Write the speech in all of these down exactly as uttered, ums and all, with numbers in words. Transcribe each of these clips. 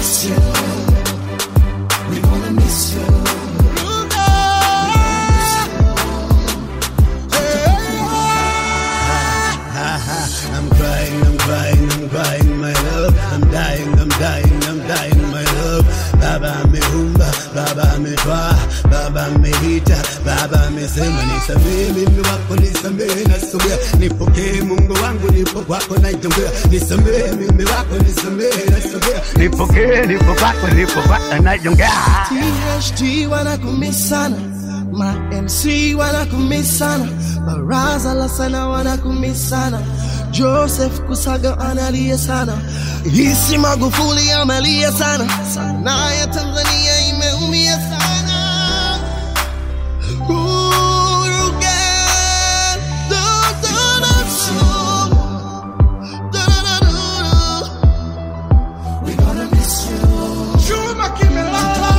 miss you. We gonna miss you. I'm crying, I'm crying, I'm crying, my love. I'm dying, I'm dying, I'm dying, my love. Baba amehumba, Baba ametwa, Baba amehita, Baba amesema nisamehe mimi wako, nisamehe nasogea, nipokee Mungu wangu, nipo kwako najongea, nisamehe mimi wako, nisamehe nasogea, nipokee, nipo kwako, nipo kwako najongea. T H D wanakumisana, ma M C wanakumisana, Baraza la sana wanakumisana, Joseph Kusaga analia sana, Hisi Magufuli amelia sana, sanaa ya Tanzania imeumia sana. Uhuru Gang, do do do do do do. We gonna miss you. Chuma Kimilala.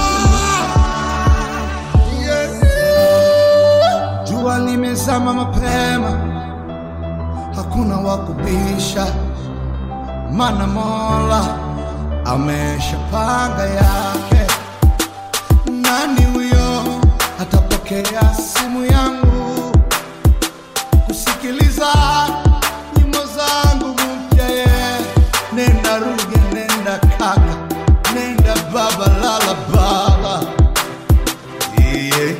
Yeah. Jua limezama mapema, hakuna wakubisha, mana Mola ameshapanga yake. Nani huyo atapokea simu yangu kusikiliza nyimbo zangu mpya? Yeah. Nenda Ruge, nenda kaka, nenda baba, lala baba. Yeah.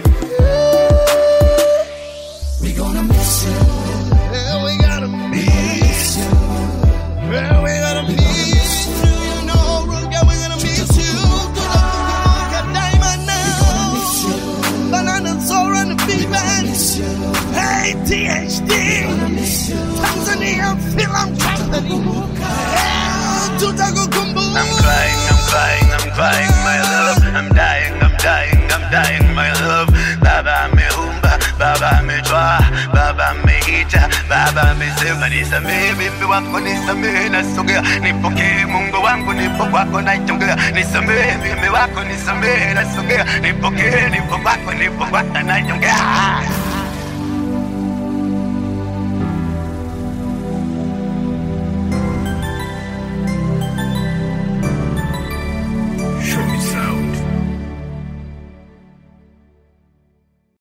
We gonna miss you. Yeah, we gotta miss you. Yeah, we gotta miss you. You know, Ruge, we gonna miss you. Tunakumbuka daima now. Banana Soul and the Big Band. Hey, T H D. Tanzania Film Company. Yeah, tutakukumbuka. I'm crying, I'm crying, I'm crying, my love. I'm dying, I'm dying, I'm dying, my love. Baba amehumba, Baba ametwa, Baba amehita, Baba amesema nisamehe mimi wako, nisamehe nasogea, nipokee Mungu wangu, nipo kwako najongea, nisamehe mimi wako, nisamehe nasogea, nipokee, nipo kwako, nipo kwako najongea.